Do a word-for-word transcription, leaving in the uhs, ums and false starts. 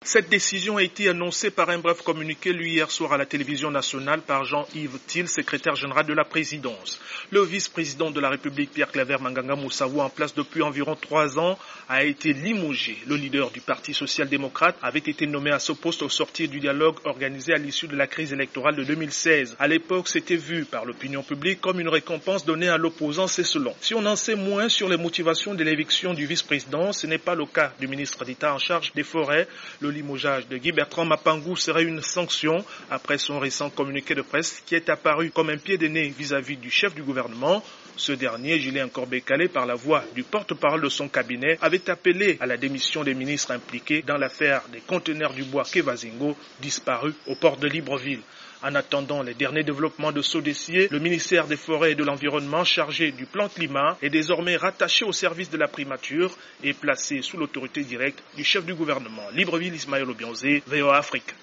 Cette décision a été annoncée par un bref communiqué lu hier soir à la télévision nationale par Jean-Yves Thiel, secrétaire général de la présidence. Le vice-président de la République, Pierre-Claver Manganga Moussaoua, en place depuis environ trois ans, a été limogé. Le leader du Parti social-démocrate avait été nommé à ce poste au sortir du dialogue organisé à l'issue de la crise électorale de deux mille seize. À l'époque, c'était vu par l'opinion publique comme une récompense donnée à l'opposant Cesselon. Si on en sait moins sur les motivations de l'éviction du vice-président, ce n'est pas le cas du ministre d'État en charge des forêts. Le limogeage de Guy Bertrand Mapangou serait une sanction après son récent communiqué de presse qui est apparu comme un pied de nez vis-à-vis du chef du gouvernement. Ce dernier, Julien Corbet-Calais, par la voix du porte-parole de son cabinet, avait appelé à la démission des ministres impliqués dans l'affaire des conteneurs du bois Kevazingo disparus au port de Libreville. En attendant les derniers développements de ce dossier, le ministère des Forêts et de l'Environnement chargé du plan climat est désormais rattaché au service de la primature et placé sous l'autorité directe du chef du gouvernement. Libreville, Ismaël Obianzé, V O A Afrique.